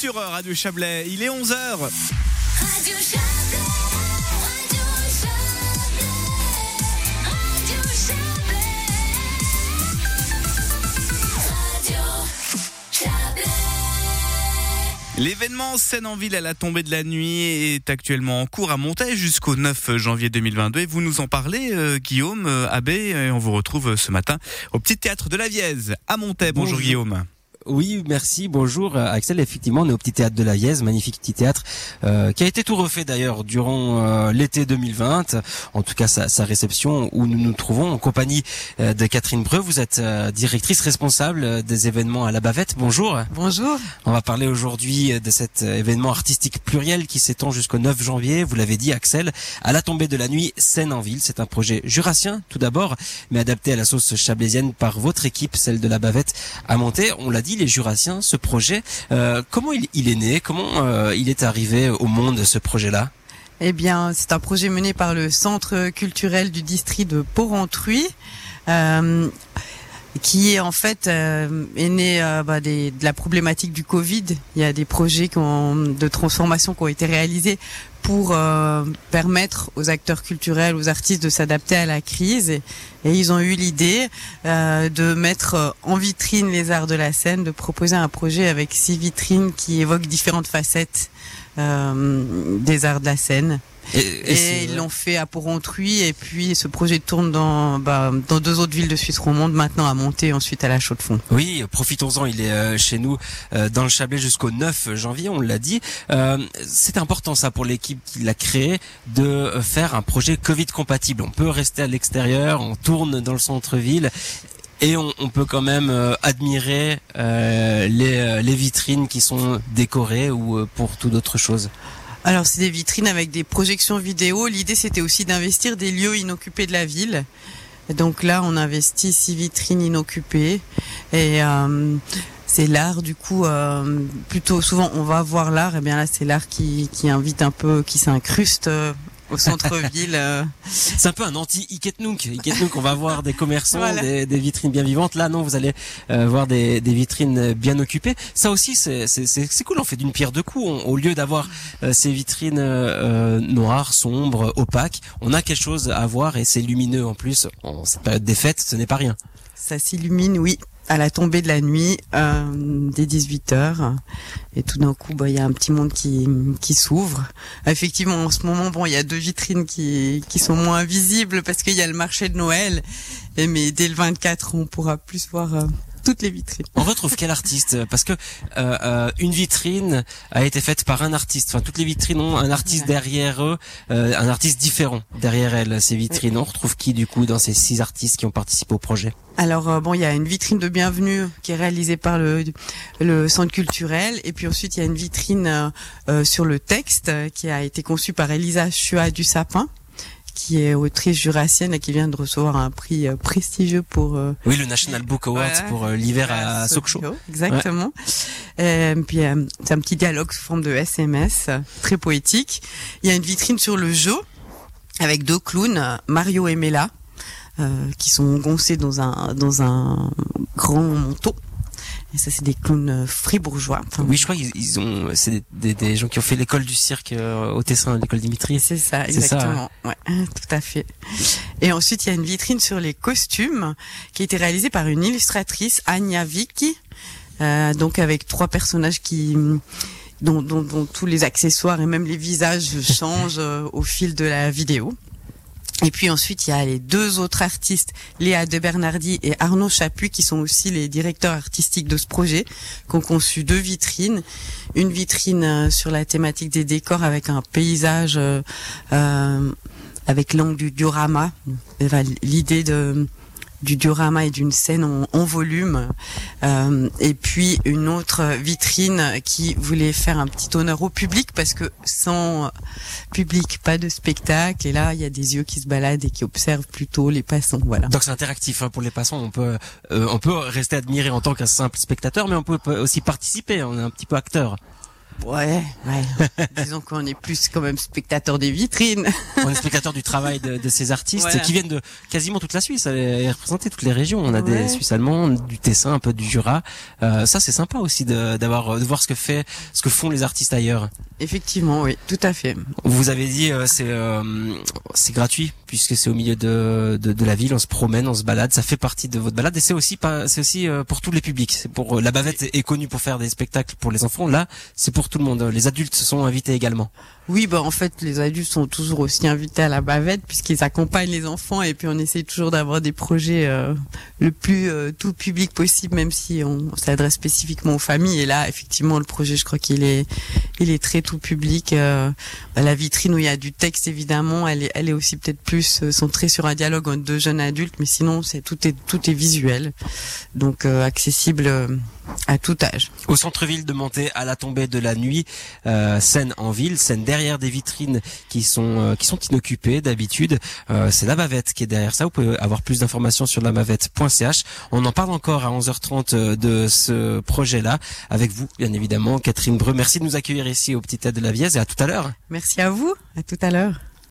sur Radio Chablais. Il est 11h. Radio Chablais, Radio Chablais, Radio Chablais, Radio Chablais. L'événement Scène en ville à la tombée de la nuit est actuellement en cours à Montaix jusqu'au 9 janvier 2022. Et vous nous en parlez, Guillaume Abbé, et on vous retrouve ce matin au Petit Théâtre de la Vièze à Montaix. Bonjour Guillaume. Oui, merci, bonjour Axel. Effectivement, on est au Petit Théâtre de la Vièze, magnifique petit théâtre qui a été tout refait d'ailleurs durant l'été 2020. En tout cas, sa réception où nous nous trouvons en compagnie de Catherine Breu. Vous êtes directrice responsable des événements à la Bavette. Bonjour. Bonjour. On va parler aujourd'hui de cet événement artistique pluriel qui s'étend jusqu'au 9 janvier. Vous l'avez dit, Axel, à la tombée de la nuit, Scène en ville. C'est un projet jurassien tout d'abord, mais adapté à la sauce chablaisienne par votre équipe, celle de la Bavette à Montaix. On l'a dit, les Jurassiens, ce projet, comment il est né, comment il est arrivé au monde, ce projet-là? Eh bien, c'est un projet mené par le Centre culturel du district de Porrentruy, qui en fait est né de la problématique du Covid. Il y a des projets de transformation qui ont été réalisés pour permettre aux acteurs culturels, aux artistes de s'adapter à la crise. Et ils ont eu l'idée de mettre en vitrine les arts de la scène, de proposer un projet avec 6 vitrines qui évoquent différentes facettes des arts de la scène. Et ils l'ont fait à Porrentruy, et puis ce projet tourne dans 2 autres villes de Suisse romande, maintenant à Montaix, ensuite à la Chaux-de-Fonds. Oui, profitons-en, il est chez nous dans le Chablais jusqu'au 9 janvier, on l'a dit. C'est important ça pour l'équipe qui l'a créé, de faire un projet Covid compatible. On peut rester à l'extérieur, on tourne dans le centre-ville, et on peut quand même admirer les vitrines qui sont décorées ou pour toute autre chose. Alors c'est des vitrines avec des projections vidéo. L'idée c'était aussi d'investir des lieux inoccupés de la ville. Et donc là on investit 6 vitrines inoccupées. Et c'est l'art du coup, plutôt souvent on va voir l'art. Et bien là c'est l'art qui invite un peu, qui s'incruste au centre-ville. C'est un peu un anti-Iketnouk. Iketnouk, on va voir des commerçants, voilà. des vitrines bien vivantes. Là, non, vous allez voir des vitrines bien occupées. Ça aussi, c'est cool. On fait d'une pierre deux coups. Au lieu d'avoir ces vitrines noires, sombres, opaques, on a quelque chose à voir et c'est lumineux en plus. En cette période des fêtes, ce n'est pas rien. Ça s'illumine, oui, à la tombée de la nuit, dès 18h. Et tout d'un coup, il y a un petit monde qui s'ouvre. Effectivement, en ce moment, il y a 2 vitrines qui sont moins visibles parce qu'il y a le marché de Noël. Mais dès le 24, on pourra plus voir toutes les vitrines. On retrouve quel artiste? Parce que une vitrine a été faite par un artiste. Enfin, toutes les vitrines ont un artiste derrière eux, un artiste différent derrière elles. Ces vitrines, on retrouve qui du coup dans ces 6 artistes qui ont participé au projet? Alors il y a une vitrine de bienvenue qui est réalisée par le centre culturel, et puis ensuite il y a une vitrine sur le texte qui a été conçue par Elisa Chua du Sapin, qui est autrice jurassienne et qui vient de recevoir un prix prestigieux pour oui, le National Book Award, voilà, pour l'hiver à Sokcho. Exactement. Ouais. Puis c'est un petit dialogue sous forme de SMS, très poétique. Il y a une vitrine sur le jeu avec 2 clowns, Mario et Mela, qui sont goncés dans un grand manteau. Et ça, c'est des clowns fribourgeois. Enfin, oui, je crois c'est des gens qui ont fait l'école du cirque au Tessin, l'école Dimitri. C'est ça, exactement. Ça, ouais, tout à fait. Et ensuite, il y a une vitrine sur les costumes qui a été réalisée par une illustratrice, Anya Vicky, donc avec 3 personnages dont tous les accessoires et même les visages changent au fil de la vidéo. Et puis ensuite, il y a les 2 autres artistes, Léa de Bernardi et Arnaud Chapuis, qui sont aussi les directeurs artistiques de ce projet, qui ont conçu 2 vitrines. Une vitrine sur la thématique des décors avec un paysage avec l'angle du diorama. L'idée du diorama et d'une scène en volume, et puis une autre vitrine qui voulait faire un petit honneur au public, parce que sans public, pas de spectacle, et là il y a des yeux qui se baladent et qui observent plutôt les passants. Voilà. Donc c'est interactif, hein, pour les passants. On peut rester admiré en tant qu'un simple spectateur, mais on peut aussi participer. On est un petit peu acteur. Ouais. Disons qu'on est plus quand même spectateur des vitrines. On est spectateur du travail de ces artistes Voilà. qui viennent de quasiment toute la Suisse et représenter toutes les régions. On a des Ouais. Suisses allemands, du Tessin, un peu du Jura. Ça, c'est sympa aussi de voir ce que font les artistes ailleurs. Effectivement, oui, tout à fait. Vous avez dit c'est gratuit puisque c'est au milieu de la ville, on se promène, on se balade, ça fait partie de votre balade et c'est aussi pour tous les publics. C'est pour la Bavette est connue pour faire des spectacles pour les enfants. Là, c'est pour tout le monde. Les adultes sont invités également. Oui, en fait, les adultes sont toujours aussi invités à la bavette puisqu'ils accompagnent les enfants et puis on essaie toujours d'avoir des projets le plus tout public possible, même si on s'adresse spécifiquement aux familles. Et là, effectivement, le projet, je crois qu'il est très tout public. La vitrine où il y a du texte, évidemment, elle est aussi peut-être plus centrée sur un dialogue entre deux jeunes adultes, mais sinon, tout est visuel, donc accessible à tout âge. Au centre-ville de Montet, à la tombée de la nuit, scène en ville, scène derrière des vitrines qui sont inoccupées d'habitude. C'est la Bavette qui est derrière ça. Vous pouvez avoir plus d'informations sur lamavette.ch. On en parle encore à 11h30 de ce projet-là avec vous, bien évidemment, Catherine Breu. Merci de nous accueillir ici au Petit Théâtre de la Vièze et à tout à l'heure. Merci à vous, à tout à l'heure.